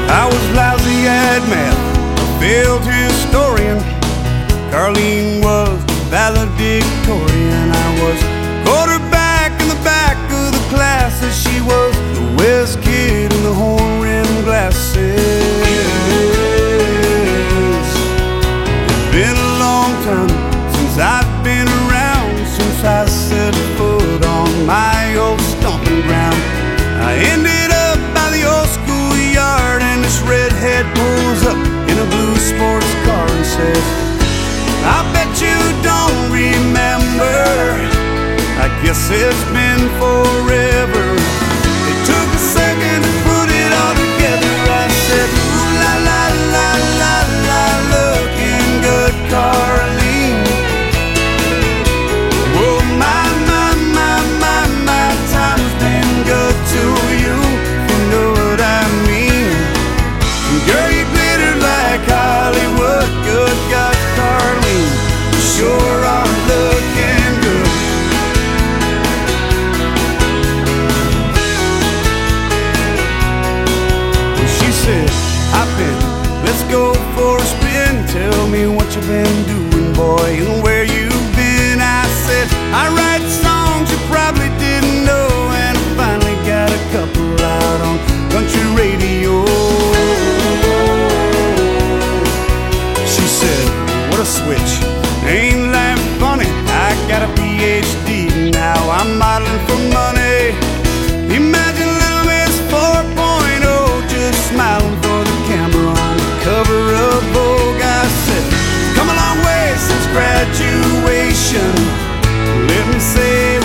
I was lousy at math, a failed historian. Carlene was valedictorian. I was quarterback in the back of the class, as she was the West kid in the horn-rimmed glasses. It's been a long time since I've been around, since I set foot on my old stomping ground. I ended up by the old schoolyard, and this redhead pulls up in a blue sports car and says, I bet you don't remember, I guess it's been forever. It took a second to put it all together. I said, ooh la la la la la, looking good, Carlene. Oh my, my, my, my, my, time's been good to you, if you know what I mean. Girl, you glitter like Hollywood, good God, Carlene, you sure are looking good. She said, hop in, let's go for a spin. Tell me what you've been doing, boy, and where you've been. I said, I write songs you probably didn't know, and I finally got a couple out on country radio. She said, what a switch, ain't that funny? I got a PhD, now I'm modeling for money. Imagine little Miss 4.0 just smiling for the camera on the cover of Vogue. I said, come a long way since graduation, let me say